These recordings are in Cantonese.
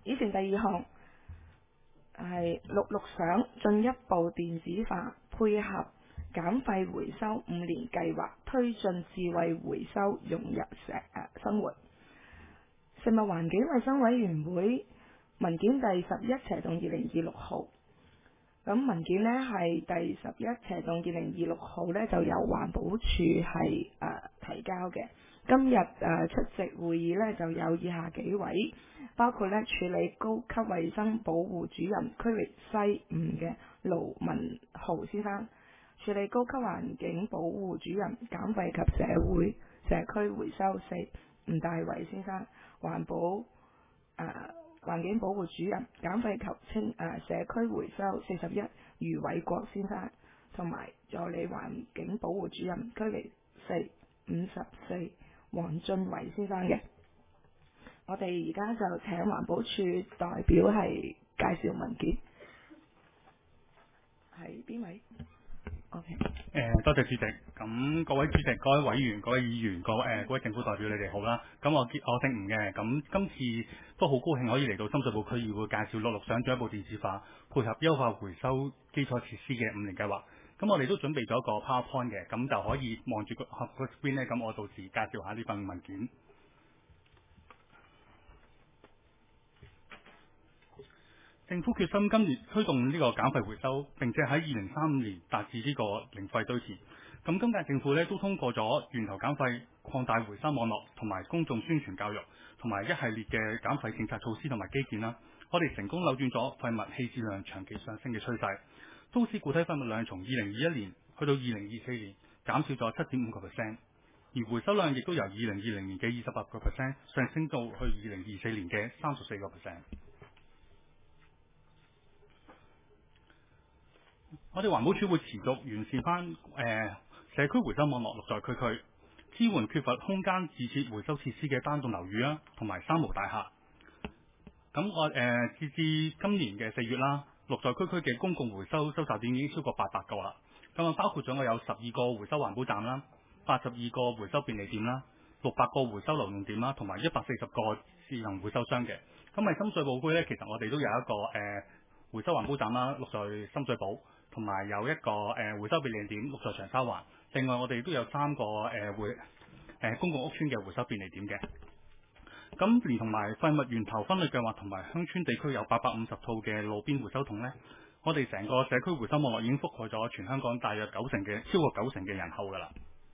以前第二項係綠賞進一步電子化，配合減費回收5年計劃，推進智慧回收融入生活。食物環境衞生委員會文件第11/2026號。咁文件呢係第11/2026號呢就由環保署係提交嘅。今日出席會議呢就有以下幾位，包括呢處理高級衛生保護主任區域西5嘅盧文豪先生，處理高級環境保護主任減廢及社區回收4吳大維先生，環境保護主任減廢及社區回收41余偉國先生，同埋助理環境保護主任區域4 54黃俊偉先生嘅。我哋而家就請環保署代表係介紹文件，係邊位？OK。 多謝主席。咁各位主席、各位委員、各位議員、各位政府代表，你哋好啦。咁我姓吳嘅。咁今次都好高興可以嚟到深水埗區議會介紹綠賞進一步電子化，配合優化回收基礎設施嘅5年計劃。咁我哋都準備咗個 PowerPoint 嘅，咁就可以望住個 screen 咧。咁我到時介紹下呢份文件。政府決心今年推動呢個減廢回收，並且喺2035年達至呢個零廢堆填。咁今屆政府咧都通過咗源頭減廢、擴大回收網絡同埋公眾宣傳教育，同埋一系列嘅減廢政策措施同埋基建啦。我哋成功扭轉咗廢物棄置量長期上升嘅趨勢。都市固體廢物量從2021年去到2024年減少咗7.5%，而回收量亦都由2020年嘅28% 上升到去2024年嘅34%。我哋環保署會持續完善翻社區回收網絡，綠在區區，支援缺乏空間自設回收設施嘅單棟樓宇啦，同埋三無大廈。咁我截至今年嘅4月啦，綠在區區嘅公共回收收集點已經超過800個啦。咁包括咗我有12個回收環保站啦，82個回收便利店啦，600個回收流動點啦，同埋140個智能回收箱嘅。咁喺深水埗區呢，其實我哋都有一個回收環保站啦，綠在深水埗。同埋有一個回收便利點綠在長沙灣，另外我哋都有3個公共屋邨嘅回收便利點嘅。咁連同埋廢物源頭分類計劃同埋鄉村地區有850套嘅路邊回收桶呢，我哋成個社區回收網絡已經覆蓋咗全香港大約超過9成嘅人口㗎啦。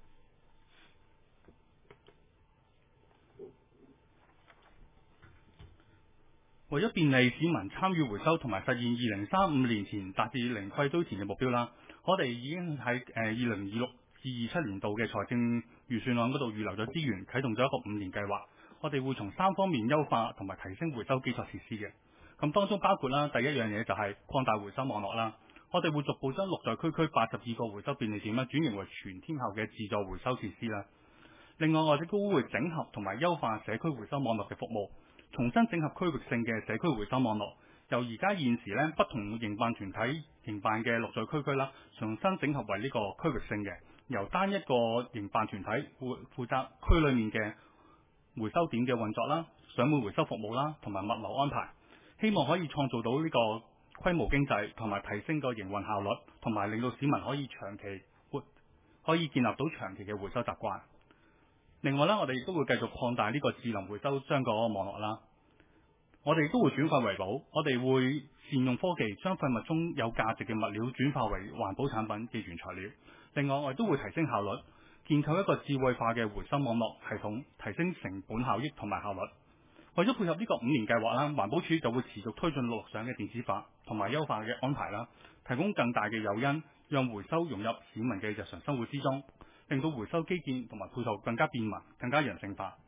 為咗便利市民參與回收同埋實現2035年前達至零廢堆填嘅目標啦，我哋已經喺2026-27年度嘅財政預算案嗰度預留咗資源，啟動咗一個5年計劃。我哋會從3方面優化同埋提升回收基礎設施嘅。咁當中包括啦，第一樣嘢就係擴大回收網絡啦。我哋會逐步將綠在區區82個回收便利點啦轉型為全天候嘅自助回收設施啦。另外，我哋都會整合同埋優化社區回收網絡嘅服務。重新整合區域性嘅社區回收網絡，由而家現時咧不同營辦團體營辦嘅綠在區區啦，重新整合為呢個區域性嘅，由單一個營辦團體負責區裏面嘅回收點嘅運作啦、上門回收服務啦，同埋物流安排，希望可以創造到呢個規模經濟，同埋提升個營運效率，同埋令到市民可以可以建立到長期嘅回收習慣。另外咧，我哋亦都會繼續擴大呢個智能回收箱個網絡啦。我哋都會轉廢為寶，我哋會善用科技，將廢物中有價值嘅物料轉化為環保產品嘅原材料。另外，我哋都會提升效率，建構一個智慧化嘅回收網絡系統，提升成本效益同埋效率。為咗配合呢個5年計劃啦，環保署就會持續推進綠賞嘅電子化同埋優化嘅安排啦，提供更大嘅誘因，讓回收融入市民嘅日常生活之中。令到回收基建同埋配套更加便民、更加人性化。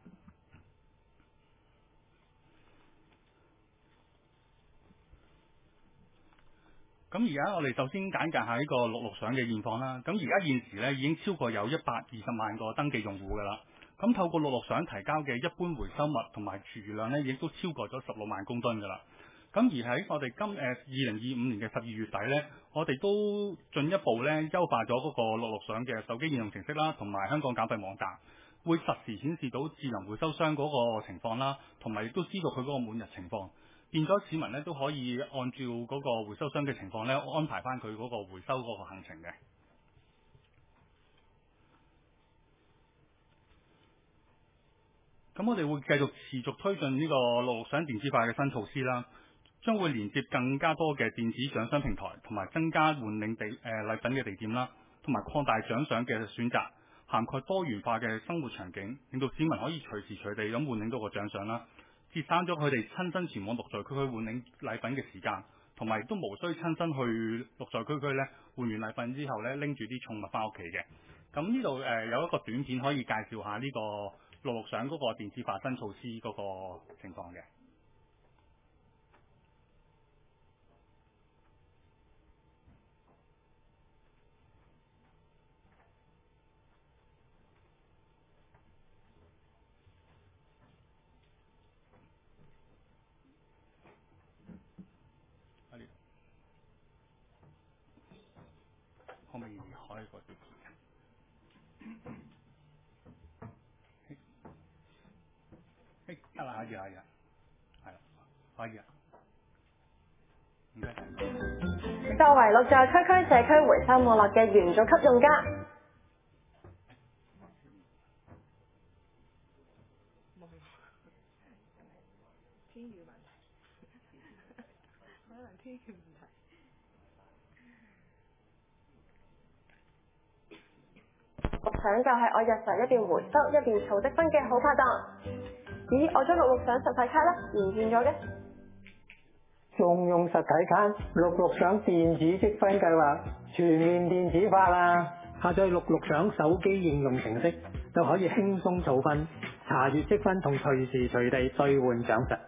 咁而家我哋首先簡介下呢個綠賞嘅現況啦。咁而家現時咧已經超過有120萬個登記用戶㗎啦。咁透過綠賞提交嘅一般回收物同埋廚餘量咧，亦都超過咗16萬公噸㗎啦。咁而喺我哋2025年嘅12月底咧，我哋都進一步咧優化咗嗰個綠賞嘅手機應用程式啦，同埋香港減廢網站，會實時顯示到智能回收箱嗰個情況啦，同埋亦都知道佢嗰個滿日情況。 變咗市民咧都可以按照嗰個回收商嘅情況咧安排翻佢嗰個回收嗰個行程嘅。咁我哋會繼續持續推進呢個綠賞電子化嘅新措施啦，將會連接更加多嘅電子獎賞平台，同埋增加換領禮品嘅地點啦，同埋擴大獎賞嘅選擇，涵蓋多元化嘅生活場景，令到市民可以隨時隨地咁換領到個獎賞啦，節省咗佢哋親身前往綠在區區換領禮品嘅時間，同埋亦都無需親身去綠在區區咧換完禮品之後咧拎住啲寵物翻屋企嘅。咁呢度有一個短片可以介紹下呢個綠賞嗰個電子化新措施嗰個情況嘅。可唔可以開個條片？得啦，可以，係啦，可以啊，唔該。 作為綠在區區社區回收網絡嘅元祖級用家， 天語問題，可能天語問題。 綠賞就係我日常一邊回收一邊儲積分嘅好拍檔。咦，我張綠賞實體卡咧唔見咗嘅？ 仲用實體卡？綠賞電子積分計劃全面電子化啦！下載綠賞手機應用程式就可以輕鬆儲分、查閱積分同隨時隨地兌換獎賞。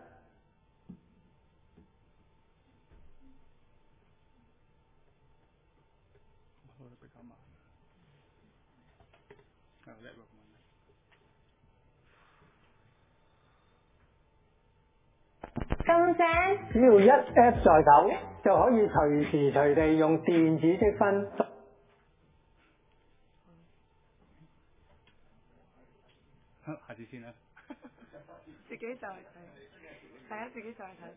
咁正？ 只要一 App 在手，就可以隨時隨地用電子積分。 下次先啦。 自己就係睇，係啊，自己就係睇。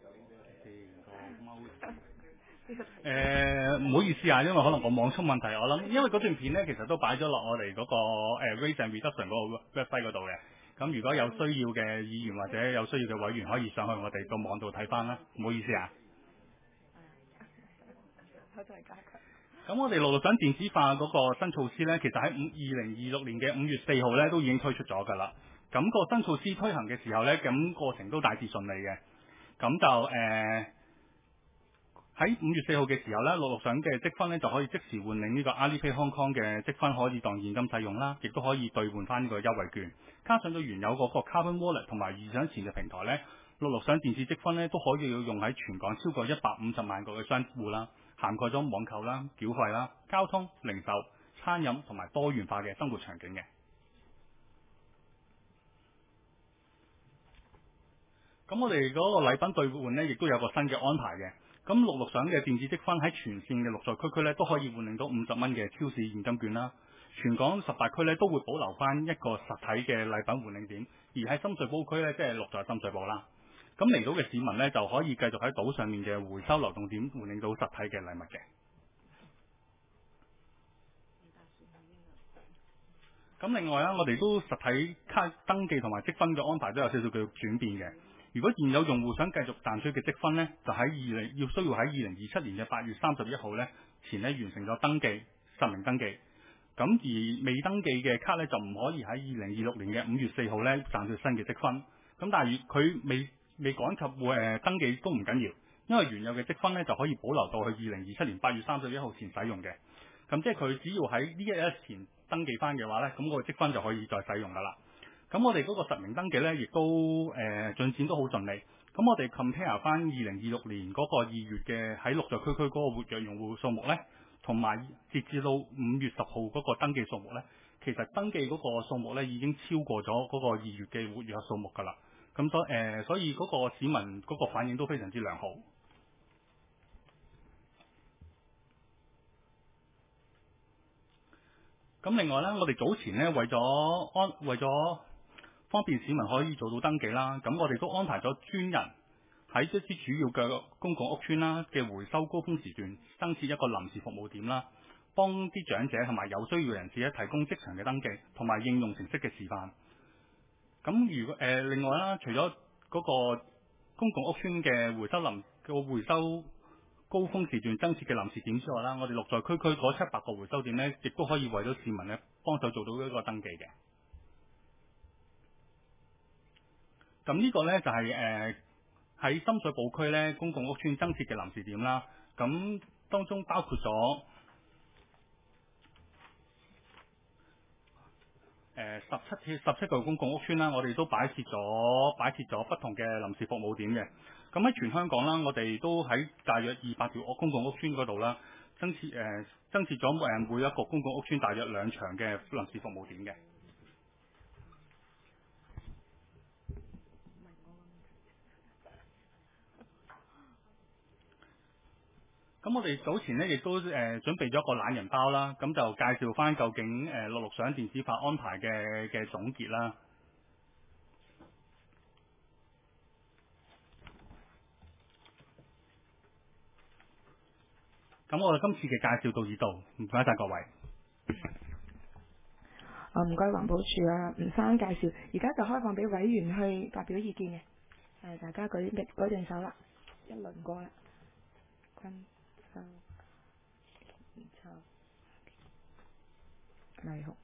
唔好意思啊，因為可能個網速問題，我諗因為嗰段片咧其實都擺咗落我哋嗰個Raise and Reduction 嗰個 website 嗰度嘅。咁如果有需要嘅議員或者有需要嘅委員，可以上去我哋個網度睇翻啦。唔好意思啊。 我就係加強。 咁我哋綠賞電子化嗰個新措施咧，其實喺2026年嘅5月4號咧都已經推出咗㗎啦。咁個新措施推行嘅時候咧，咁過程都大致順利嘅。咁就喺5月4號嘅時候咧，綠賞嘅積分咧就可以即時換領呢個 Alipay Hong Kong 嘅積分，可以當現金使用啦，亦都可以兌換翻呢個優惠券。加上咗原有嗰個 Carbon Wallet 同埋預獎錢嘅平台咧，綠賞電子積分咧都可以用喺全港超過150萬個嘅商戶啦，涵蓋咗網購啦、繳費啦、交通、零售、餐飲同埋多元化嘅生活場景嘅。咁我哋嗰個禮品兌換咧，亦都有個新嘅安排嘅。咁綠賞嘅電子積分喺全線嘅綠在區區咧，都可以換領到50蚊嘅超市現金券啦。全港18區咧都會保留翻一個實體嘅禮品換領點，而喺深水埗區咧，即係綠在深水埗啦。咁嚟到嘅市民咧，就可以繼續喺島上面嘅回收流動點換領到實體嘅禮物嘅。咁另外啦，我哋都實體卡登記同埋積分嘅安排都有少少嘅轉變嘅。如果現有用戶想繼續賺取嘅積分呢，就需要喺2027年嘅8月31號呢前呢完成咗登記實名登記。咁而未登記嘅卡呢，就唔可以喺2026年嘅5月4號呢賺取新嘅積分。咁但係佢未趕及登記都唔緊要，因為原有嘅積分呢就可以保留到去2027年8月31號前使用嘅。咁即係佢只要喺呢一日前登記翻嘅話呢，咁個積分就可以再使用噶啦。咁我哋嗰個實名登記呢，亦都進展都好順利。咁我哋 compare 翻2026年嗰個2月嘅喺綠在區區嗰個活躍用戶數目呢，同埋截至到5月10號嗰個登記數目呢，其實登記嗰個數目呢已經超過咗嗰個2月嘅活躍數目㗎啦。咁所以嗰個市民嗰個反應都非常之良好。咁另外呢，我哋早前呢為咗方便市民可以做到登記啦，咁我哋都安排咗專人喺一啲主要嘅公共屋邨啦嘅回收高峰時段增設一個臨時服務點啦，幫啲長者同埋有需要人士咧提供即場嘅登記同埋應用程式嘅示範。咁如果另外啦，除咗嗰個公共屋邨嘅回收高峰時段增設嘅臨時點之外啦，我哋綠在區區嗰700個回收點呢，亦都可以為咗市民咧幫手做到一個登記嘅。咁呢個呢，就係喺深水埗區呢公共屋邨增設嘅臨時點啦。咁當中包括咗17個公共屋邨啦，我哋都擺設咗不同嘅臨時服務點嘅。咁喺全香港啦，我哋都喺大約200條公共屋邨嗰度啦，增設咗每一個公共屋邨大約2場嘅臨時服務點嘅。咁我哋早前呢亦都準備咗個懶人包啦，咁就介紹翻究竟綠賞電子化安排嘅總結啦。咁我哋今次嘅介紹到呢度，唔該晒各位。 唔該環保署啊，吳生介紹，而家就開放俾委員去發表意見嘅。大家舉定手啦，一輪過啦。黎雄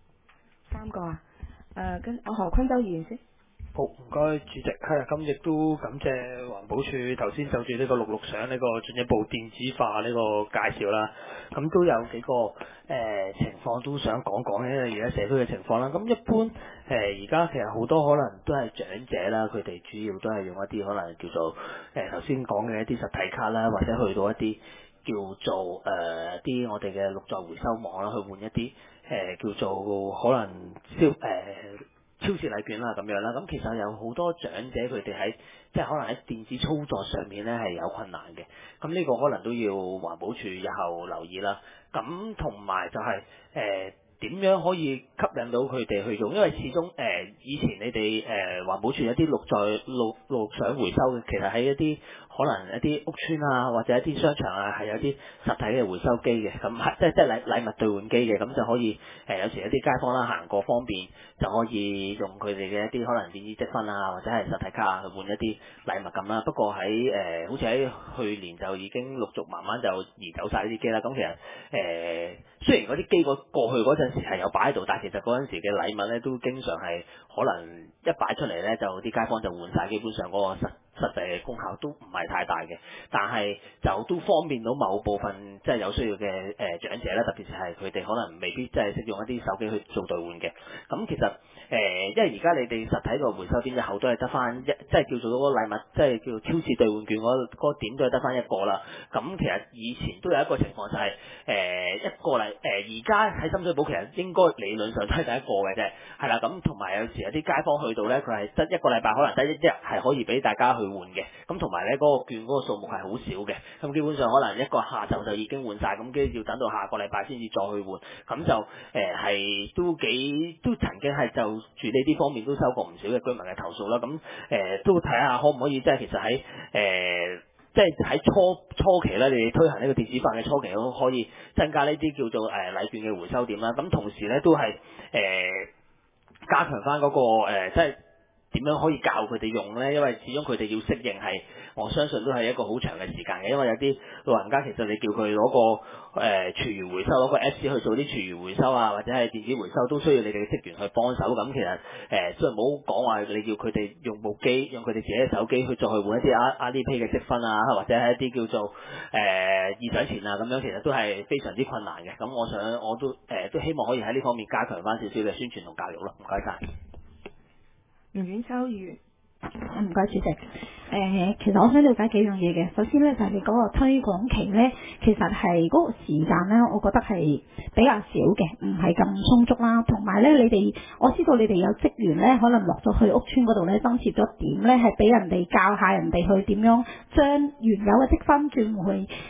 3個啊，跟何坤洲議員先。 好，唔該主席，係啊，咁亦都感謝環保署頭先就住呢個綠賞呢個進一步電子化呢個介紹啦。咁都有幾個情況都想講講呢，而家社區嘅情況啦。咁一般而家其實好多可能都係長者啦，佢哋主要都係用一啲可能叫做頭先講嘅一啲實體卡啦，或者去到一啲叫做啲我哋嘅綠在回收網啦，去換一啲叫做可能超市禮券啦咁樣啦，咁其實有好多長者佢哋喺即係可能喺電子操作上面咧係有困難嘅，咁呢個可能都要環保署日後留意啦。咁同埋就係點樣可以吸引到佢哋去用？因為始終以前你哋環保署有啲綠賞回收嘅，其實喺一啲可能一啲屋邨啊，或者一啲商場啊，係有啲實體嘅回收機嘅，咁即係禮物兌換機嘅，咁就可以有時一啲街坊啦行過方便，就可以用佢哋嘅一啲可能電子積分啊，或者係實體卡去換一啲禮物咁啦。不過喺好似喺去年就已經陸續慢慢就移走晒呢啲機啦。咁其實雖然嗰啲機過去嗰陣時係有擺喺度，但係其實嗰陣時嘅禮物咧都經常係可能一擺出嚟咧就啲街坊就換晒，基本上嗰個實際嘅功效都唔係太大嘅，但係就都方便到某部分即係有需要嘅長者啦，特別係佢哋可能未必即係識用一啲手機去做兌換嘅。咁其實因為而家你哋實體個回收點日後都係得翻即係叫做嗰個禮物，即係叫超市兌換券嗰個點都係得翻一個啦。咁其實以前都有一個情況就係一個嚟而家喺深水埗其實應該理論上都係第一個嘅啫，係啦。咁同埋有時有啲街坊去到咧，佢係得一個禮拜可能得一日係可以俾大家去換嘅，咁同埋咧嗰個券嗰個數目係好少嘅，咁基本上可能一個下晝就已經換晒，咁跟住要等到下個禮拜先至再去換，咁就係都曾經係就住呢啲方面都收過唔少嘅居民嘅投訴啦，咁都睇下可唔可以即係其實喺即係喺初期咧，你哋推行呢個電子化嘅初期都可以增加呢啲叫做禮券嘅回收點啦，咁同時咧都係加強翻嗰個即係點樣可以教佢哋用呢？因為始終佢哋要適應係，我相信都係一個好長嘅時間嘅。因為有啲老人家其實你叫佢攞個廚餘回收，攞個 Apps 去做啲廚餘回收啊，或者係電子回收，都需要你哋嘅職員去幫手。咁其實即係唔好講話你要佢哋用部機，用佢哋自己嘅手機去再去換一啲Alipay嘅積分啊，或者係一啲叫做二獎錢啊咁樣，其實都係非常之困難嘅。咁我都希望可以喺呢方面加強翻少少嘅宣傳同教育咯。唔該晒。 吳婉秋議員， 唔該主席。其實我想了解幾樣嘢嘅。首先咧就係你嗰個推廣期咧，其實係嗰個時間咧，我覺得係比較少嘅，唔係咁充足啦。同埋咧，我知道你哋有職員咧，可能落咗去屋邨嗰度咧，增設咗點咧，係俾人哋教下人哋去點樣將原有嘅積分轉回去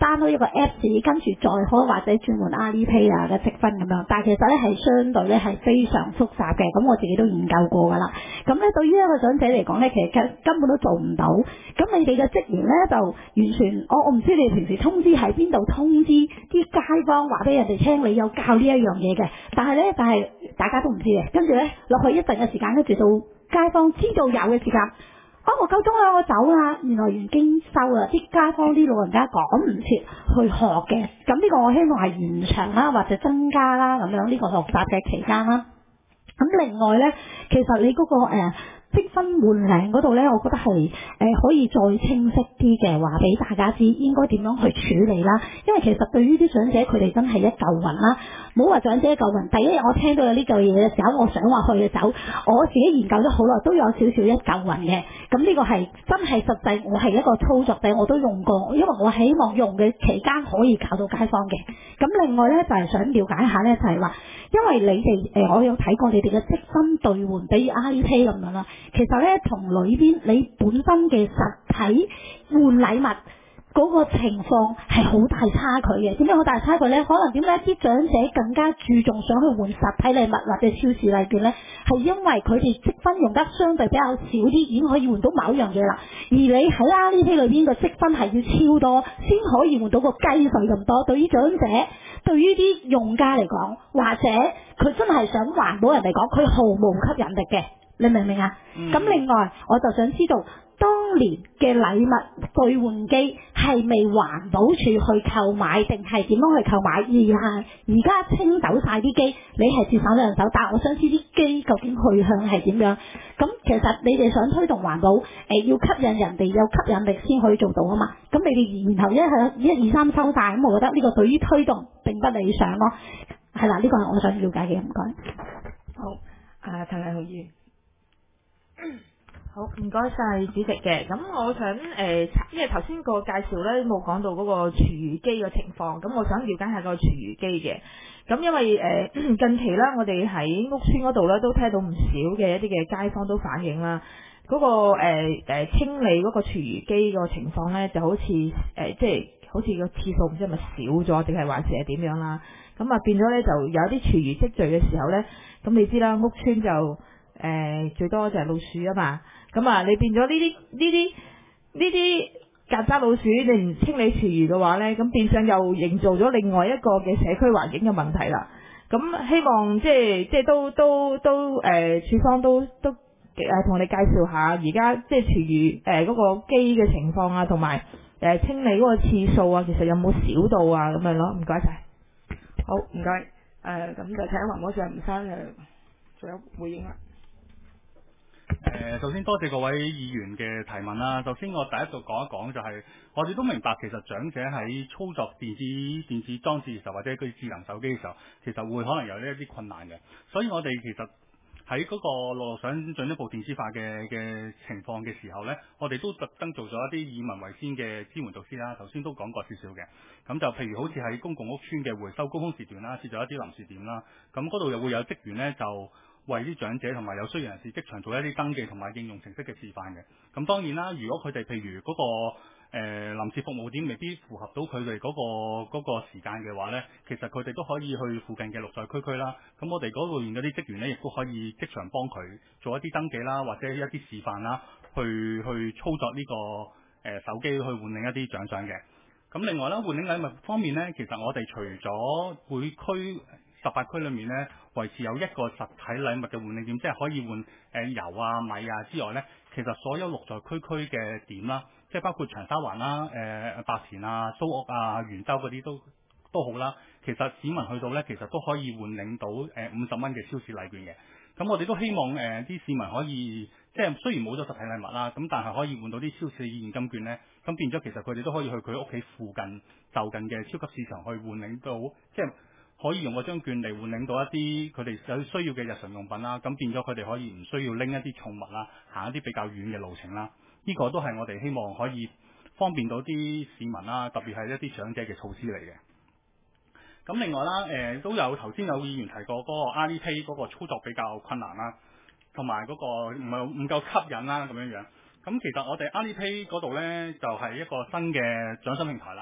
download 一個 Apps， 跟住再開或者轉換 Alipay 啊嘅積分咁樣。但係其實咧係相對咧係非常複雜嘅，咁我自己都研究過㗎啦。咁咧對於一個長者嚟講咧，其實根本都做唔到。咁你哋嘅職員咧就完全，我唔知你哋平時通知喺邊度通知啲街坊話俾人哋聽你有教呢一樣嘢嘅，但係大家都唔知嘅。跟住咧落去一陣嘅時間，跟住到街坊知道有嘅時間。我夠鐘啦，我走啦。原來已經收啦，啲街坊啲老人家趕唔切去學嘅。咁呢個我希望係延長啦，或者增加啦咁樣呢個學習嘅期間啦。咁另外咧，其實你嗰個積分換領嗰度咧，我覺得係可以再清晰啲嘅，話俾大家知應該點樣去處理啦。因為其實對於啲長者，佢哋真係一嚿雲啦。唔好話長者一嚿雲，第一日我聽到有呢嚿嘢嘅時候，我想話去嘅走，我自己研究咗好耐，都有少少一嚿雲嘅。咁呢個係真係實際，我係一個操作者，我都用過，因為我希望用嘅期間可以搞到街坊嘅。咁另外咧就係想了解下咧，就係話，因為你哋我有睇過你哋嘅積分兌換，比如 Alipay 咁樣啦。其實咧，同裏邊你本身嘅實體換禮物嗰個情況係好大差距嘅。點解好大差距呢？可能點解啲長者更加注重想去換實體禮物或者超市禮券呢？係因為佢哋積分用得相對比較少啲，已經可以換到某樣嘢啦。而你喺 Alipay 裏邊個積分係要超多，先可以換到個雞碎咁多。對於長者，對於啲用家嚟講，或者佢真係想環保人嚟講，佢毫無吸引力嘅。你明唔明啊？咁另外，我就想知道，當年嘅禮物兌換機係未環保署去購買，定係點樣去購買？而家清走晒啲機，你係節省兩手，但係我想知啲機究竟去向係點樣？咁其實你哋想推動環保，要吸引人哋有吸引力先可以做到啊嘛。咁你哋然後一二三收晒，咁我覺得呢個對於推動並不理想咯。係啦，呢個係我想了解嘅，唔該。 好，陳麗紅議員。 好，唔該晒主席嘅。咁我想因為頭先個介紹咧冇講到嗰個廚餘機嘅情況，咁我想了解下個廚餘機嘅。咁因為近期咧，我哋喺屋邨嗰度咧都聽到唔少嘅一啲嘅街坊都反映啦，嗰個清理嗰個廚餘機個情況咧，就好似即係好似個次數唔知係咪少咗，定係還是係點樣啦？咁啊變咗咧就有啲廚餘積聚嘅時候咧，咁你知啦，屋邨就最多就係老鼠啊嘛，咁啊你變咗呢啲曱甴老鼠，你唔清理廚餘嘅話咧，咁變相又營造咗另外一個嘅社區環境嘅問題啦。咁希望即係都處方都同我哋介紹下而家即係廚餘嗰個機嘅情況啊，同埋清理嗰個次數啊，其實有冇少到啊咁樣咯？唔該晒。 好，唔該。咁就請環保署吳生仲有回應啦。 首先多謝各位議員嘅提問啦。首先我第一度講一講就係，我哋都明白其實長者喺操作電子裝置嘅時候，或者佢智能手機嘅時候，其實會可能有呢一啲困難嘅。所以我哋其實喺嗰個想進一步電子化嘅情況嘅時候呢，我哋都特登做咗一啲以民為先嘅支援措施啦。頭先都講過少少嘅，咁就譬如好似喺公共屋邨嘅回收高峰時段啦，設咗一啲臨時點啦，咁嗰度又會有職員呢，就為啲長者同埋有需要人士即場做一啲登記同埋應用程式嘅示範嘅。咁當然啦，如果佢哋譬如嗰個臨時服務點未必符合到佢哋嗰個時間嘅話呢，其實佢哋都可以去附近嘅綠在區啦。咁我哋嗰度嗰啲職員呢，亦都可以即場幫佢做一啲登記啦，或者一啲示範啦，去操作呢個手機去換領一啲獎賞嘅。咁另外啦，換領禮物方面呢，其實我哋除咗每區18區裏面呢，維持有一個實體禮物嘅換領點，即係可以換油啊、米啊之外呢，其實所有綠在區嘅點啦，即係包括長沙灣啦、白田啊、蘇屋啊、元洲嗰啲都好啦。其實市民去到呢，其實都可以換領到50蚊嘅超市禮券嘅。咁我哋都希望啲市民可以即係雖然冇咗實體禮物啦，咁但係可以換到啲超市現金券呢。咁變咗其實佢哋都可以去佢屋企附近就近嘅超級市場去換領到，即係可以用嗰張券嚟換領到一啲佢哋有需要嘅日常用品啦。咁變咗佢哋可以唔需要拎一啲重物啦，行一啲比較遠嘅路程啦。呢個都係我哋希望可以方便到啲市民啦，特別係一啲長者嘅措施嚟嘅。咁另外啦，都有頭先有議員提過嗰個 Alipay 嗰個操作比較困難啦，同埋嗰個唔夠吸引啦咁樣樣。咁其實我哋 Alipay 嗰度呢，就係一個新嘅獎賞平台啦。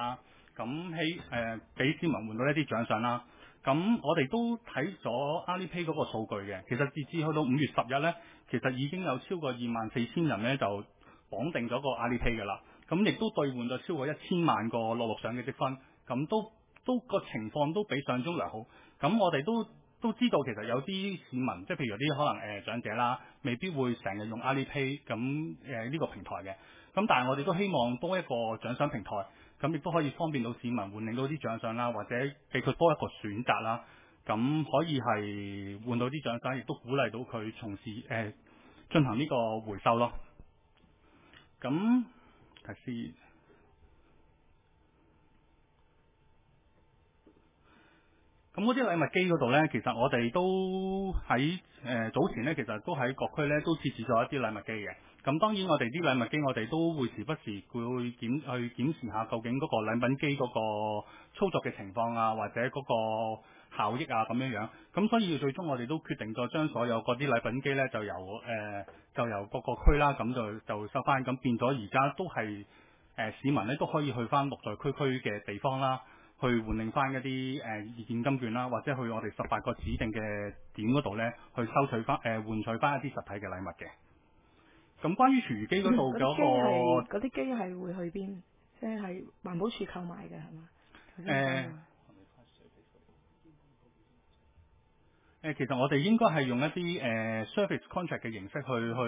咁俾市民換到一啲獎賞啦。咁我哋都睇咗 Alipay 嗰個數據嘅，其實截至去到5月10日咧，其實已經有超過24,000人咧就綁定咗個 Alipay 㗎啦。咁亦都兌換咗超過1000萬個66賞嘅積分，咁都個情況都比上中良好。咁我哋都知道其實有啲市民，即係譬如有啲可能長者啦，未必會成日用 Alipay 咁呢個平台嘅。咁但係我哋都希望多一個獎賞平台，咁亦都可以方便到市民換領到啲獎賞啦，或者俾佢多一個選擇啦。咁可以係換到啲獎賞，亦都鼓勵到佢從事進行呢個回收咯。咁睇先。咁嗰啲禮物機嗰度呢，其實我哋都喺早前呢，其實都喺各區呢都設置咗一啲禮物機嘅。咁當然我哋啲禮物機，我哋都會時不時會去檢視下究竟嗰個禮品機嗰個操作嘅情況啊，或者嗰個效益啊咁樣樣。咁所以最終我哋都決定咗將所有嗰啲禮品機呢，就由各個區啦，咁就收翻，咁變咗而家都係市民呢都可以去翻綠在區區嘅地方啦。去換領翻一啲現金券啦，或者去我哋18個指定嘅點嗰度咧，去收取翻換取翻一啲實體嘅禮物嘅。咁關於廚餘機嗰度嗰個嗰啲機係會去邊？即係環保署購買嘅係嘛？ 其實我哋應該係用一啲service contract 嘅形式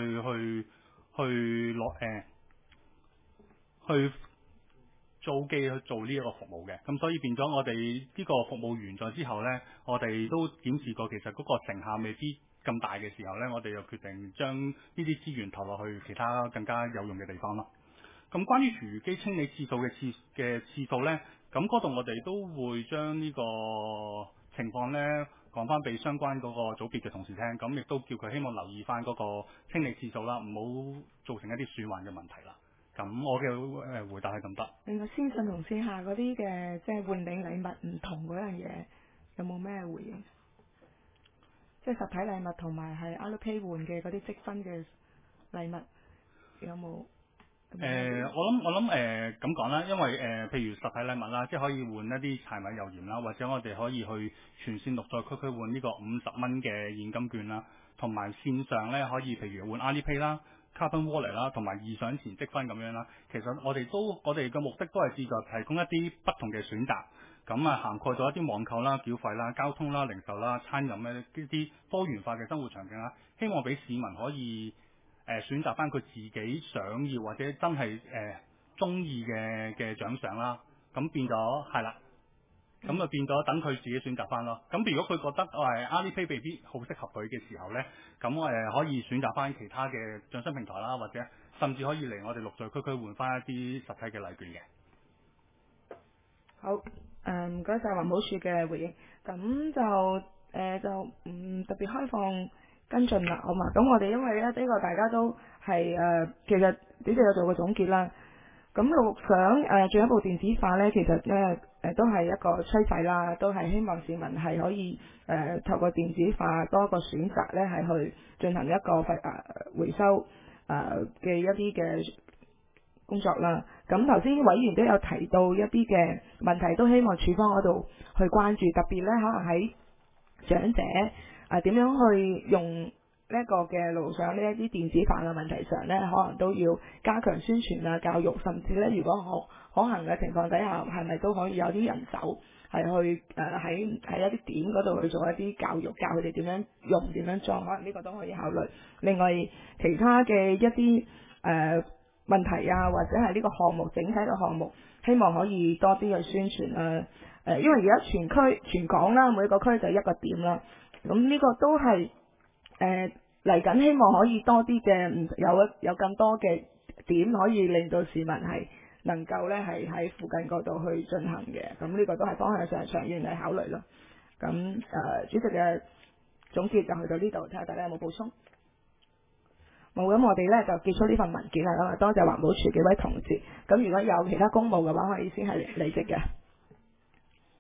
去攞去租機去做呢一個服務嘅，咁所以變咗我哋呢個服務完咗之後呢，我哋都檢視過，其實嗰個成效未必咁大嘅時候呢，我哋就決定將呢啲資源投落去其他更加有用嘅地方咯。咁關於廚餘機清理次數嘅次數呢，咁嗰度我哋都會將呢個情況呢講翻俾相關嗰個組別嘅同事聽，咁亦都叫佢希望留意翻嗰個清理次數啦，唔好造成一啲損壞嘅問題啦。咁我嘅回答係咁得。 另外先上同線下嗰啲嘅即係換領禮物唔同嗰樣嘢，有冇咩回應？即係實體禮物同埋係 Alipay 換嘅嗰啲積分嘅禮物有冇？ 我諗咁講啦，因為譬如實體禮物啦，即係可以換一啲柴米油鹽啦，或者我哋可以去全線綠在區區換呢個50蚊嘅現金券啦，同埋線上咧可以譬如換 Alipay 啦、Carbon Wallet 啦，同埋2賞錢積分咁樣啦。其實我哋嘅目的都係旨在提供一啲不同嘅選擇，咁啊涵蓋咗一啲網購啦、繳費啦、交通啦、零售啦、餐飲咧呢啲多元化嘅生活場景啦，希望俾市民可以選擇翻佢自己想要或者真係中意嘅獎賞啦，咁變咗係啦，咁就變咗等佢自己選擇翻咯。咁如果佢覺得Alipay 未必好適合佢嘅時候呢，咁可以選擇翻其他嘅獎賞平台啦，或者甚至可以嚟我哋綠在區區換翻一啲實體嘅禮券嘅。 好，唔該晒環保署嘅回應，咁就唔特別開放跟進啦，好嘛？咁我哋因為咧呢個大家都係其實你哋有做過總結啦。咁綠賞進一步電子化咧，其實咧都係一個趨勢啦，都係希望市民係可以透過電子化多一個選擇咧，係去進行一個回收嘅一啲嘅工作啦。咁頭先委員都有提到一啲嘅問題，都希望署方嗰度去關注，特別咧可能喺長者點樣去用呢一個嘅綠賞呢一啲電子化嘅問題上咧，可能都要加強宣傳啊、教育，甚至咧如果可行嘅情況底下，係咪都可以有啲人手係去喺一啲點嗰度去做一啲教育，教佢哋點樣用、點樣裝，可能呢個都可以考慮。另外其他嘅一啲問題啊，或者係呢個項目整體嘅項目，希望可以多啲去宣傳啦。因為而家全港啦，每個區就一個點啦，咁呢個都係嚟緊，希望可以多啲嘅有更多嘅點，可以令到市民係能夠咧係喺附近嗰度去進行嘅。咁呢個都係方向上長遠嚟考慮咯。咁主席嘅總結就去到呢度，睇下大家有冇補充。冇，咁我哋咧就結束呢份文件啦。咁啊，多謝環保署幾位同事。咁如果有其他公務嘅話，可以先係離席嘅。